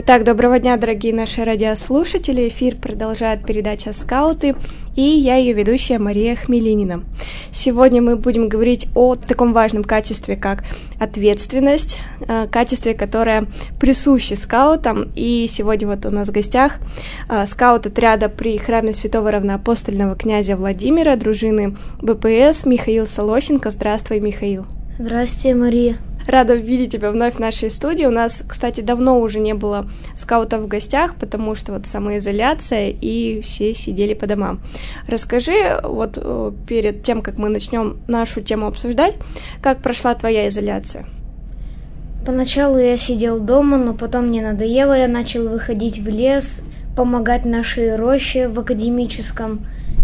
Итак, доброго дня, дорогие наши радиослушатели. Эфир продолжает передача «Скауты», и я ее ведущая Мария Хмелинина. Сегодня мы будем говорить о таком важном качестве, как ответственность, качестве, которое присуще скаутам. И сегодня вот у нас в гостях скаут отряда при храме святого равноапостольного князя Владимира, дружины БПС Михаил Солощенко. Здравствуй, Михаил. Здравствуйте, Мария. Рада видеть тебя вновь в нашей студии. У нас, кстати, давно уже не было скаутов в гостях, потому что вот самоизоляция, и все сидели по домам. Расскажи, вот перед тем, как мы начнем нашу тему обсуждать, как прошла твоя изоляция? Поначалу я сидел дома, но потом мне надоело, я начал выходить в лес, помогать нашей роще в академическом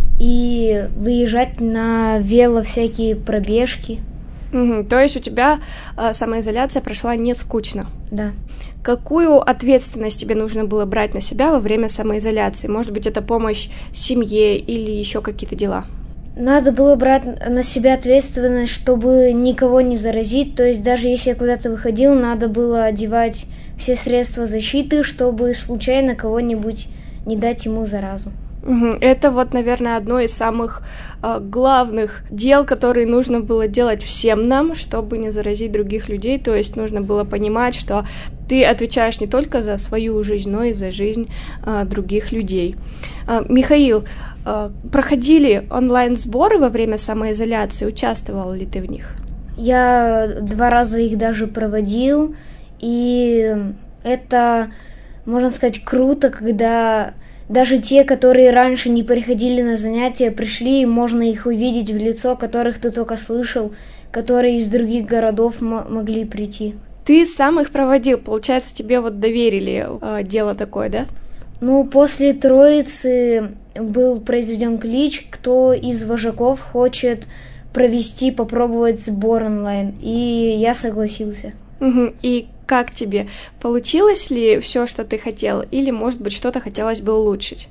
и выезжать на вело всякие пробежки. То есть у тебя самоизоляция прошла не скучно? Да. Какую ответственность тебе нужно было брать на себя во время самоизоляции? Может быть, это помощь семье или еще какие-то дела? Надо было брать на себя ответственность, чтобы никого не заразить. То есть даже если я куда-то выходил, надо было одевать все средства защиты, чтобы случайно кого-нибудь не дать ему заразу. Это вот, наверное, одно из самых главных дел, которые нужно было делать всем нам, чтобы не заразить других людей. То есть нужно было понимать, что ты отвечаешь не только за свою жизнь, но и за жизнь других людей. Михаил, проходили онлайн-сборы во время самоизоляции? Участвовал ли ты в них? Я 2 раза их даже проводил, и это, можно сказать, круто, когда даже те, которые раньше не приходили на занятия, пришли, и можно их увидеть в лицо, которых ты только слышал, которые из других городов могли прийти. Ты сам их проводил, получается, тебе вот доверили дело такое, да? После Троицы был произведен клич, кто из вожаков хочет попробовать сбор онлайн, и я согласился. И как тебе? Получилось ли все, что ты хотел, или, может быть, что-то хотелось бы улучшить?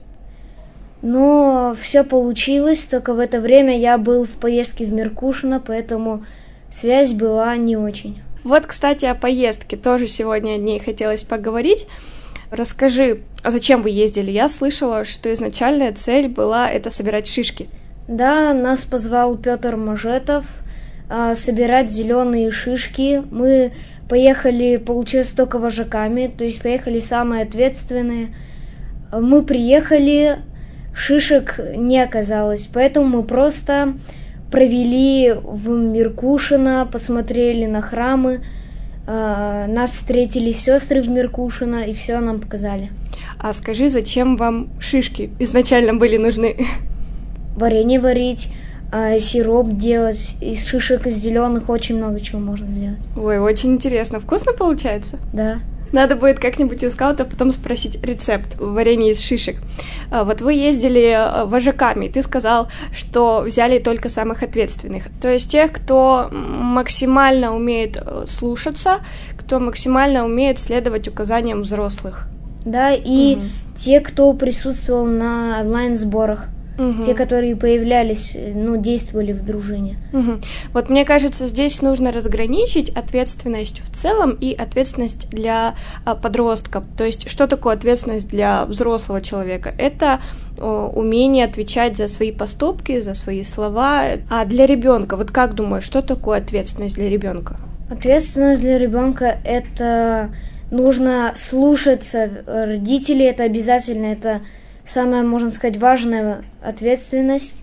Все получилось, только в это время я был в поездке в Меркушино, поэтому связь была не очень. Вот, кстати, о поездке тоже сегодня о ней хотелось поговорить. Расскажи, а зачем вы ездили? Я слышала, что изначальная цель была это собирать шишки. Да, нас позвал Петр Можетов собирать зеленые шишки. Мы поехали, получилось, только вожаками, то есть поехали самые ответственные. Мы приехали, шишек не оказалось, поэтому мы просто провели в Меркушино, посмотрели на храмы, нас встретили сестры в Меркушино и все нам показали. А скажи, зачем вам шишки изначально были нужны? Варенье варить, сироп делать, из шишек из зеленых очень много чего можно сделать. Ой, очень интересно. Вкусно получается? Да. Надо будет как-нибудь у скаутов потом спросить рецепт варенья из шишек. Вот вы ездили вожаками, и ты сказал, что взяли только самых ответственных. То есть тех, кто максимально умеет слушаться, кто максимально умеет следовать указаниям взрослых. Да, и те, кто присутствовал на онлайн-сборах. Те, которые появлялись, действовали в дружине. Вот мне кажется, здесь нужно разграничить ответственность в целом и ответственность для подростка. То есть, что такое ответственность для взрослого человека? Это умение отвечать за свои поступки, за свои слова. А для ребенка, вот как думаешь, что такое ответственность для ребенка? Ответственность для ребенка — это нужно слушаться родителей, это обязательно, это самая, можно сказать, важная ответственность,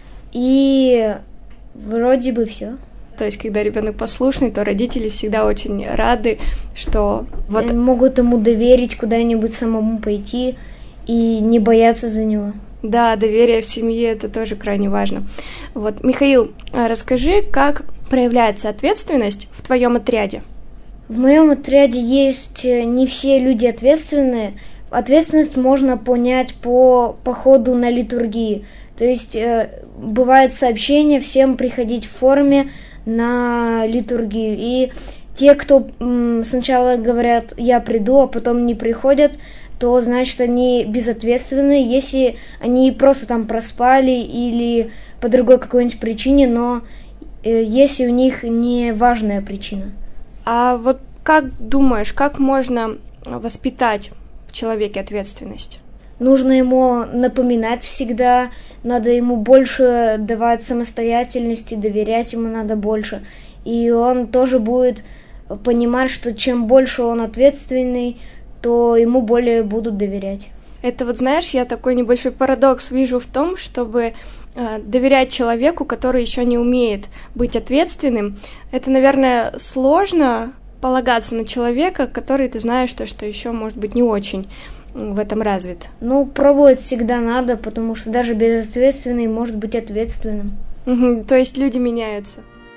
и вроде бы все. То есть, когда ребенок послушный, то родители всегда очень рады, что вот могут ему доверить куда-нибудь самому пойти и не бояться за него. Да, доверие в семье — это тоже крайне важно. Вот, Михаил, расскажи, как проявляется ответственность в твоем отряде? В моем отряде есть не все люди ответственные. Ответственность можно понять по походу на литургии. То есть бывает сообщение всем приходить в форме на литургию. И те, кто сначала говорят «я приду», а потом не приходят, то значит они безответственны. Если они просто там проспали или по другой какой-нибудь причине, но если у них не важная причина. А вот как думаешь, как можно воспитать в человеке ответственность? Нужно ему напоминать всегда, надо ему больше давать самостоятельности, доверять ему надо больше. И он тоже будет понимать, что чем больше он ответственный, то ему более будут доверять. Это вот, знаешь, я такой небольшой парадокс вижу в том, чтобы доверять человеку, который еще не умеет быть ответственным. Это, наверное, сложно полагаться на человека, который ты знаешь, что еще, может быть, не очень в этом развит. Пробовать всегда надо, потому что даже безответственный может быть ответственным. То есть люди меняются.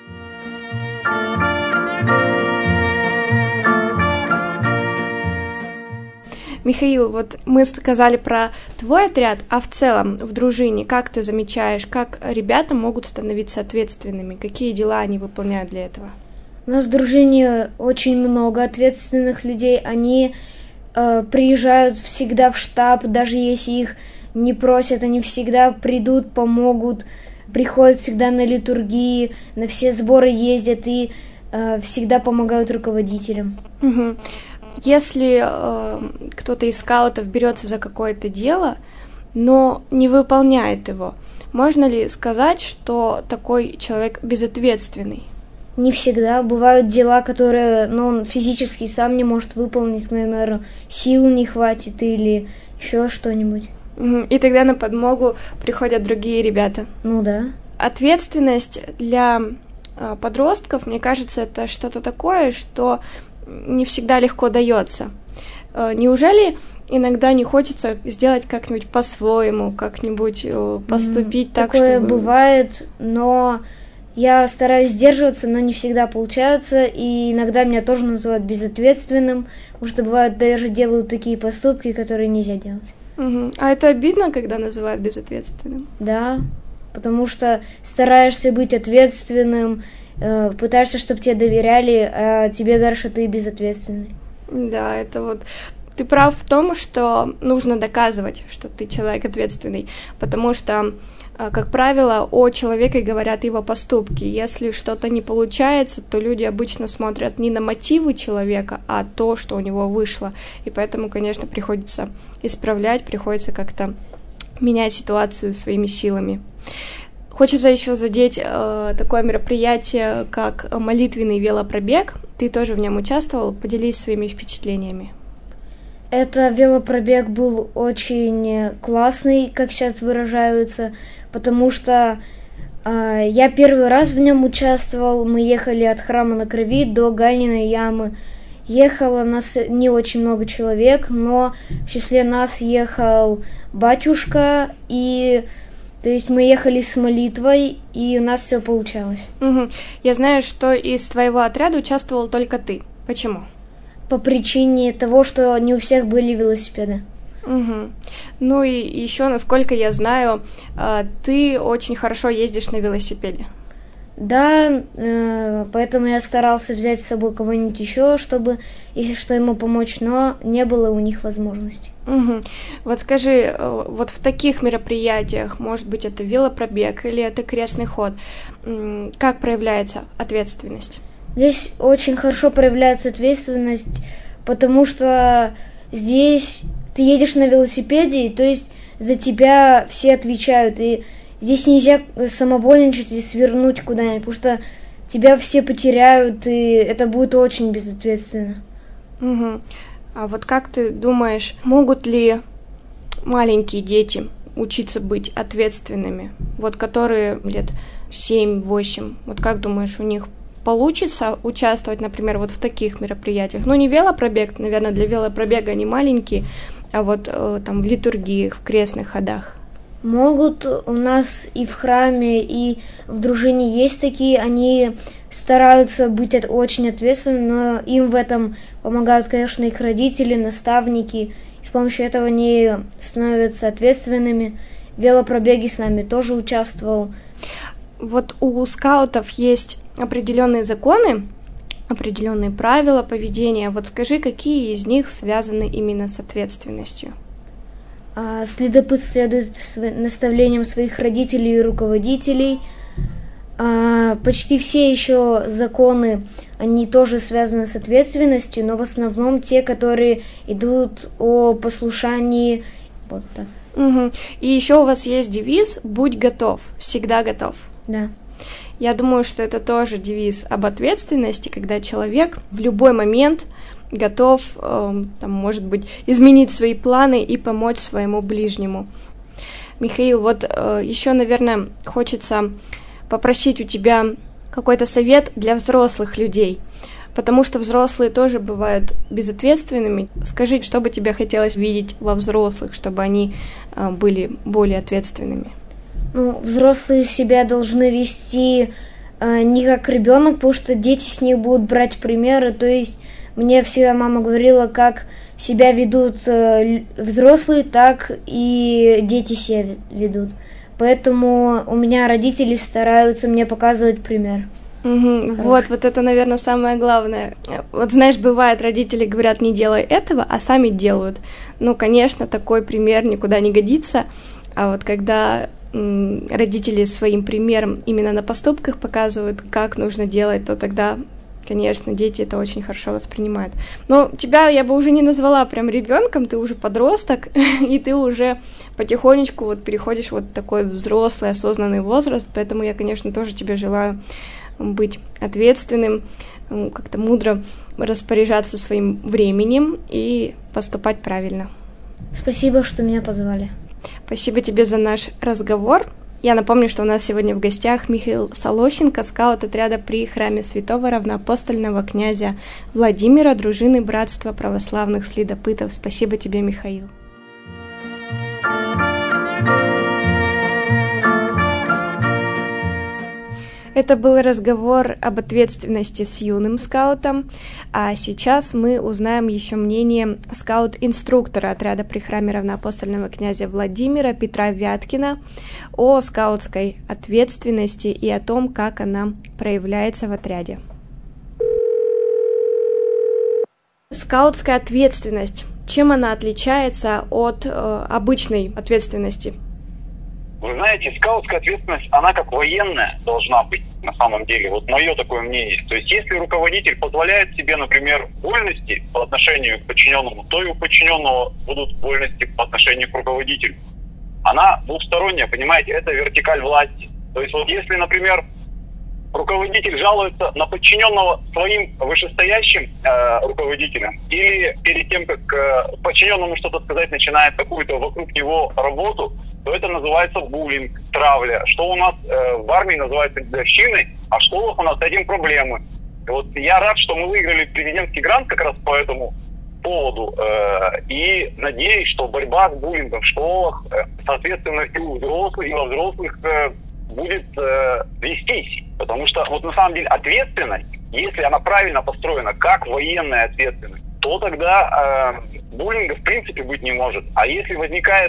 Михаил, вот мы сказали про твой отряд, а в целом в дружине, как ты замечаешь, как ребята могут становиться ответственными? Какие дела они выполняют для этого? У нас в дружине очень много ответственных людей. Они приезжают всегда в штаб, даже если их не просят, они всегда придут, помогут, приходят всегда на литургии, на все сборы ездят и всегда помогают руководителям. Если кто-то из скаутов берется за какое-то дело, но не выполняет его, можно ли сказать, что такой человек безответственный? Не всегда. Бывают дела, которые он физически сам не может выполнить, к примеру, сил не хватит или еще что-нибудь. И тогда на подмогу приходят другие ребята. Да. Ответственность для подростков, мне кажется, это что-то такое, что не всегда легко дается. Неужели иногда не хочется сделать как-нибудь по-своему, как-нибудь поступить так, чтобы... Такое бывает, но я стараюсь сдерживаться, но не всегда получается, и иногда меня тоже называют безответственным, потому что бывает даже делают такие поступки, которые нельзя делать. А это обидно, когда называют безответственным? Да, потому что стараешься быть ответственным, пытаешься, чтобы тебе доверяли, а тебе говорят, что ты безответственный. Да, это вот... Ты прав в том, что нужно доказывать, что ты человек ответственный, потому что, как правило, о человеке говорят его поступки. Если что-то не получается, то люди обычно смотрят не на мотивы человека, а то, что у него вышло. И поэтому, конечно, приходится исправлять, приходится как-то менять ситуацию своими силами. Хочется еще задеть такое мероприятие, как молитвенный велопробег. Ты тоже в нем участвовал. Поделись своими впечатлениями. Это велопробег был очень классный, как сейчас выражаются, потому что я первый раз в нем участвовал. Мы ехали от храма на Крови до Ганиной ямы. Ехало нас не очень много человек, но в числе нас ехал батюшка и... То есть мы ехали с молитвой, и у нас все получалось. Я знаю, что из твоего отряда участвовал только ты. Почему? По причине того, что не у всех были велосипеды. Ну и еще, насколько я знаю, ты очень хорошо ездишь на велосипеде. Да, поэтому я старался взять с собой кого-нибудь еще, чтобы, если что, ему помочь, но не было у них возможности. Вот скажи, вот в таких мероприятиях, может быть, это велопробег или это крестный ход, как проявляется ответственность? Здесь очень хорошо проявляется ответственность, потому что здесь ты едешь на велосипеде, то есть за тебя все отвечают, и здесь нельзя самовольничать и свернуть куда-нибудь, потому что тебя все потеряют, и это будет очень безответственно. А вот как ты думаешь, могут ли маленькие дети учиться быть ответственными? Вот которые лет 7-8, вот как думаешь, у них получится участвовать, например, вот в таких мероприятиях? Не велопробег, наверное, для велопробега они маленькие, а вот там в литургиях, в крестных ходах. Могут. У нас и в храме, и в дружине есть такие, они стараются быть очень ответственными, но им в этом помогают, конечно, их родители, наставники. И с помощью этого они становятся ответственными. В велопробеге с нами тоже участвовал. Вот у скаутов есть определенные законы, определенные правила поведения. Вот скажи, какие из них связаны именно с ответственностью? Следопыт следует наставлениям своих родителей и руководителей. почти все еще законы, они тоже связаны с ответственностью, но в основном те, которые идут о послушании. Вот так. Угу. И еще у вас есть девиз «Будь готов, всегда готов». Да. Я думаю, что это тоже девиз об ответственности, когда человек в любой момент готов, может быть, изменить свои планы и помочь своему ближнему. Михаил, вот еще, наверное, хочется попросить у тебя какой-то совет для взрослых людей, потому что взрослые тоже бывают безответственными. Скажи, что бы тебе хотелось видеть во взрослых, чтобы они были более ответственными? Взрослые себя должны вести не как ребенок, потому что дети с них будут брать примеры. То есть мне всегда мама говорила, как себя ведут взрослые, так и дети себя ведут. Поэтому у меня родители стараются мне показывать пример. Вот это, наверное, самое главное. Вот знаешь, бывает, родители говорят, не делай этого, а сами делают. Конечно, такой пример никуда не годится. А вот когда родители своим примером именно на поступках показывают, как нужно делать, то тогда, конечно, дети это очень хорошо воспринимают. Но тебя я бы уже не назвала прям ребенком, ты уже подросток, и ты уже потихонечку переходишь в такой взрослый, осознанный возраст, поэтому я, конечно, тоже тебе желаю быть ответственным, как-то мудро распоряжаться своим временем и поступать правильно. Спасибо, что меня позвали. Спасибо тебе за наш разговор. Я напомню, что у нас сегодня в гостях Михаил Солощенко, скаут-отряда при храме святого равноапостольного князя Владимира, дружины Братства православных следопытов. Спасибо тебе, Михаил. Это был разговор об ответственности с юным скаутом, а сейчас мы узнаем еще мнение скаут-инструктора отряда при храме равноапостольного князя Владимира Петра Вяткина о скаутской ответственности и о том, как она проявляется в отряде. Скаутская ответственность. Чем она отличается от обычной ответственности? Вы знаете, скаутская ответственность, она как военная должна быть на самом деле. Вот мое такое мнение. То есть, если руководитель позволяет себе, например, вольности по отношению к подчиненному, то и у подчиненного будут вольности по отношению к руководителю. Она двухсторонняя, понимаете, это вертикаль власти. То есть, вот если, например, руководитель жалуется на подчиненного своим вышестоящим руководителем, или перед тем, как подчиненному что-то сказать, начинает какую-то вокруг него работу, то это называется буллинг, травля. Что у нас в армии называется дедовщиной, а в школах у нас с этим проблемы. И вот я рад, что мы выиграли президентский грант как раз по этому поводу. И надеюсь, что борьба с буллингом в школах, соответственно, и у взрослых, и во взрослых будет вестись. Потому что вот на самом деле ответственность, если она правильно построена, как военная ответственность, то тогда буллинга в принципе быть не может. А если возникает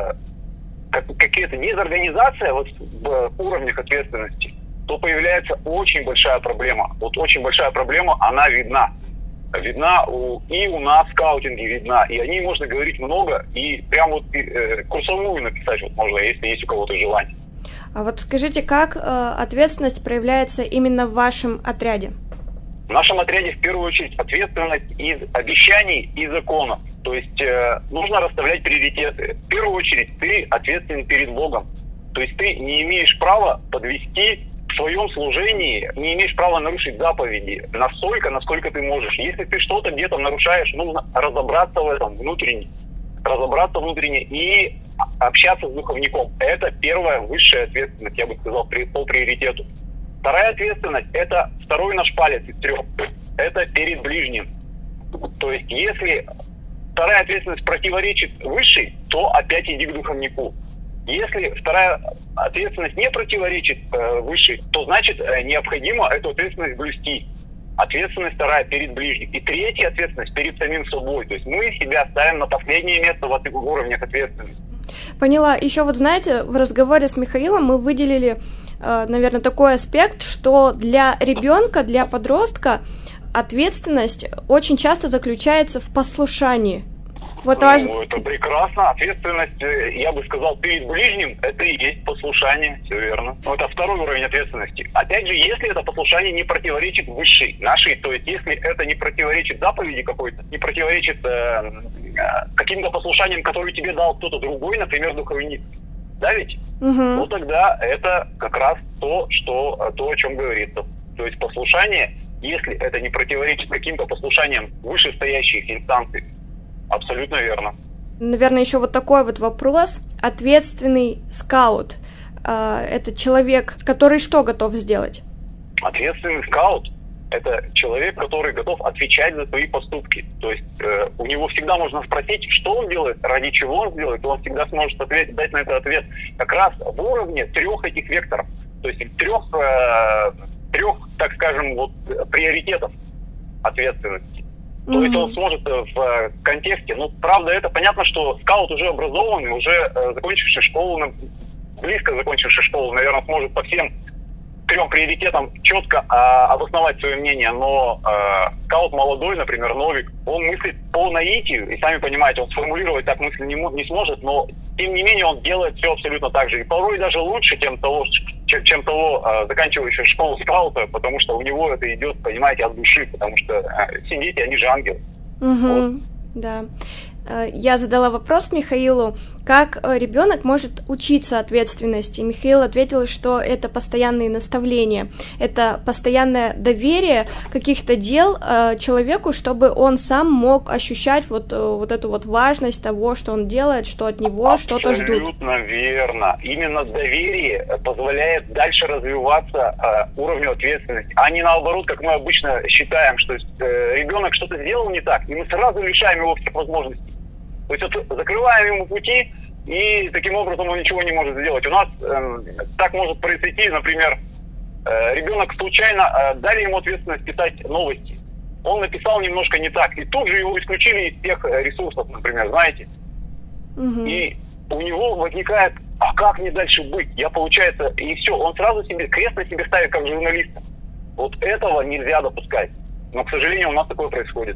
какая-то дезорганизация в уровнях ответственности, то появляется очень большая проблема. Вот очень большая проблема, она видна. Видна и у нас в скаутинге видна. И о ней можно говорить много, и прям курсовую написать можно, если есть у кого-то желание. А вот скажите, как ответственность проявляется именно в вашем отряде? В нашем отряде в первую очередь ответственность из обещаний и законов. То есть нужно расставлять приоритеты. В первую очередь ты ответственен перед Богом. То есть ты не имеешь права подвести в своем служении, не имеешь права нарушить заповеди настолько, насколько ты можешь. Если ты что-то где-то нарушаешь, нужно разобраться в этом внутренне. Разобраться внутренне и общаться с духовником. Это первая высшая ответственность, я бы сказал, по приоритету. Вторая ответственность – это второй наш палец из трех. Это перед ближним. То есть если вторая ответственность противоречит высшей, то опять иди к духовнику. Если вторая ответственность не противоречит высшей, то значит необходимо эту ответственность блюсти. Ответственность вторая перед ближним. И третья ответственность перед самим собой. То есть мы себя ставим на последнее место в этих уровнях ответственности. Поняла. Еще знаете, в разговоре с Михаилом мы выделили, наверное, такой аспект, что для ребенка, для подростка ответственность очень часто заключается в послушании. Вот это прекрасно. Ответственность, я бы сказал, перед ближним, это и есть послушание, все верно. Это второй уровень ответственности. Опять же, если это послушание не противоречит высшей нашей, то есть если это не противоречит заповеди какой-то, не противоречит каким-то послушаниям, которые тебе дал кто-то другой, например, духовник, да ведь? Ну тогда это как раз то, о чем говорится. То есть послушание, если это не противоречит каким-то послушаниям вышестоящих инстанций, абсолютно верно. Наверное, еще вот такой вот вопрос. Ответственный скаут – это человек, который что готов сделать? Ответственный скаут – это человек, который готов отвечать за свои поступки. То есть у него всегда можно спросить, что он делает, ради чего он делает, и он всегда сможет дать на это ответ как раз в уровне 3 этих векторов. То есть 3, так скажем, вот, приоритетов ответственности. То есть он сможет в контексте, правда, это понятно, что скаут уже образованный, уже закончивший школу, близко закончивший школу, наверное, сможет по всем 3 приоритетам четко обосновать свое мнение, но скаут молодой, например, новик, он мыслит по наитию, и сами понимаете, он сформулировать так мысли не сможет, но тем не менее он делает все абсолютно так же, и порой даже лучше, чем того заканчивающего школу скаута, потому что у него это идет, понимаете, от души, потому что все дети, они же ангелы. Вот. Да. Я задала вопрос Михаилу, как ребенок может учиться ответственности. Михаил ответил, что это постоянные наставления, это постоянное доверие каких-то дел человеку, чтобы он сам мог ощущать вот эту вот важность того, что он делает, что от него что-то ждут. Абсолютно верно. Именно доверие позволяет дальше развиваться уровню ответственности, а не наоборот, как мы обычно считаем, что ребенок что-то сделал не так, и мы сразу лишаем его всех возможностей. То есть закрываем ему пути, и таким образом он ничего не может сделать. У нас так может произойти, например, ребенок случайно дали ему ответственность писать новости. Он написал немножко не так, и тут же его исключили из всех ресурсов, например, знаете. И у него возникает, а как мне дальше быть? Получается, и все, он сразу крест на себе ставит как журналиста. Вот этого нельзя допускать. Но, к сожалению, у нас такое происходит.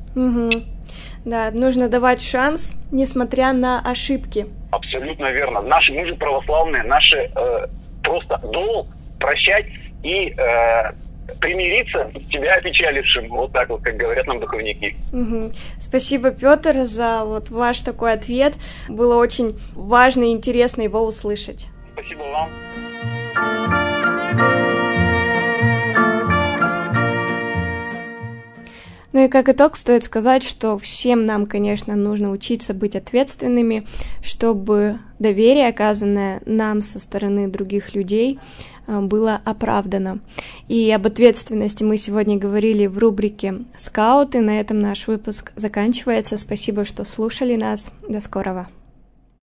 Да, нужно давать шанс, несмотря на ошибки. Абсолютно верно. Мы же православные, просто долг прощать и примириться с тебя опечалившим, вот так вот, как говорят нам духовники. Спасибо, Петр, за ваш такой ответ. Было очень важно и интересно его услышать. Спасибо вам. Ну и как итог стоит сказать, что всем нам, конечно, нужно учиться быть ответственными, чтобы доверие, оказанное нам со стороны других людей, было оправдано. И об ответственности мы сегодня говорили в рубрике «Скауты». На этом наш выпуск заканчивается. Спасибо, что слушали нас. До скорого.